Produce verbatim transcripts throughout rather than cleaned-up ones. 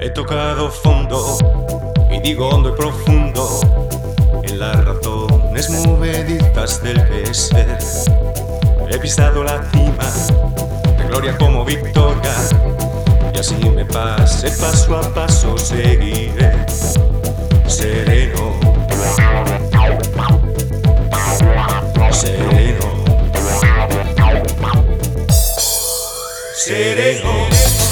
He tocado fondo, y digo hondo y profundo, en las razones movedizas del que ser. He pisado la cima, de gloria como victoria, y así me pase, paso a paso seguiré, sereno, sereno, sereno.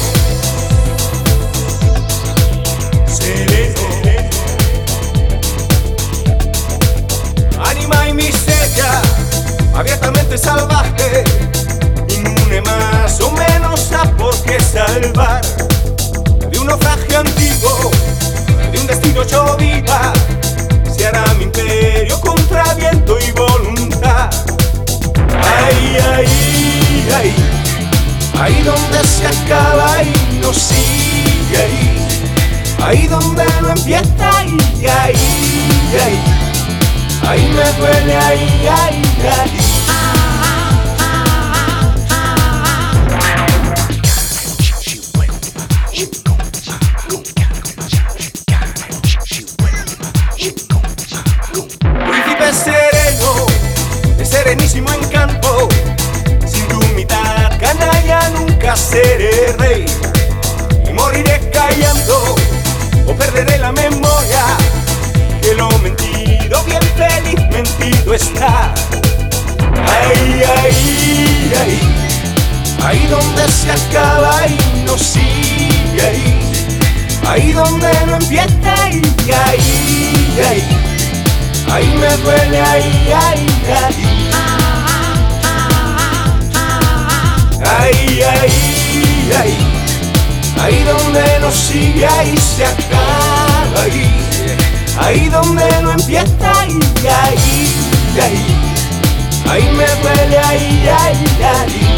Anima y miseria, abiertamente salvaje, inmune más o menos a por qué salvar. De un naufragio antiguo, de un destino hecho vida, se hará mi imperio contra viento y voluntad. Ay, ay, ay, ahí donde se acaba y no sigue ahí, ahí donde no empieza y ahí, ahí, ahí me duele, ahí, ahí, ahí. Príncipe sereno, de serenísimo encanto, sin tu mitad canalla nunca seré rey. Y moriré callando, o perderé la memoria, que lo mentido bien feliz mentido está. Ay, ay, ay, ahí donde se acaba y no sigue ahí, ahí donde no empieza y ahí, ahí, ahí me duele, ahí, ahí, ahí. Ay, ay, ay, ahí donde no sigue ahí se acaba ahí, ahí donde no empieza y ahí, ahí, ahí me duele, ahí, ahí, ahí.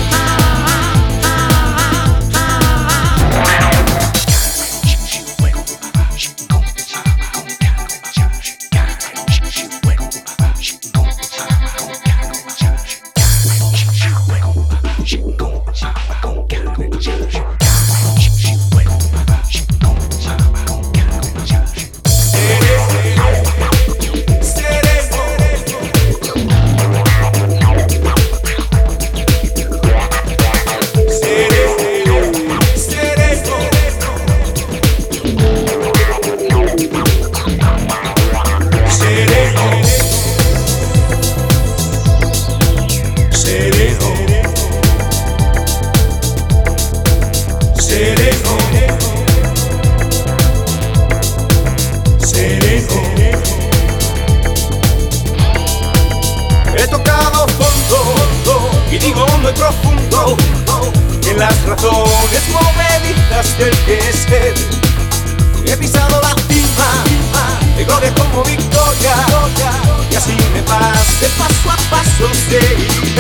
He tocado fondo, y digo hondo y profundo, en las razones movedizas del que ser. He pisado la cima, de gloria como victoria, y así me pase paso a paso seguir.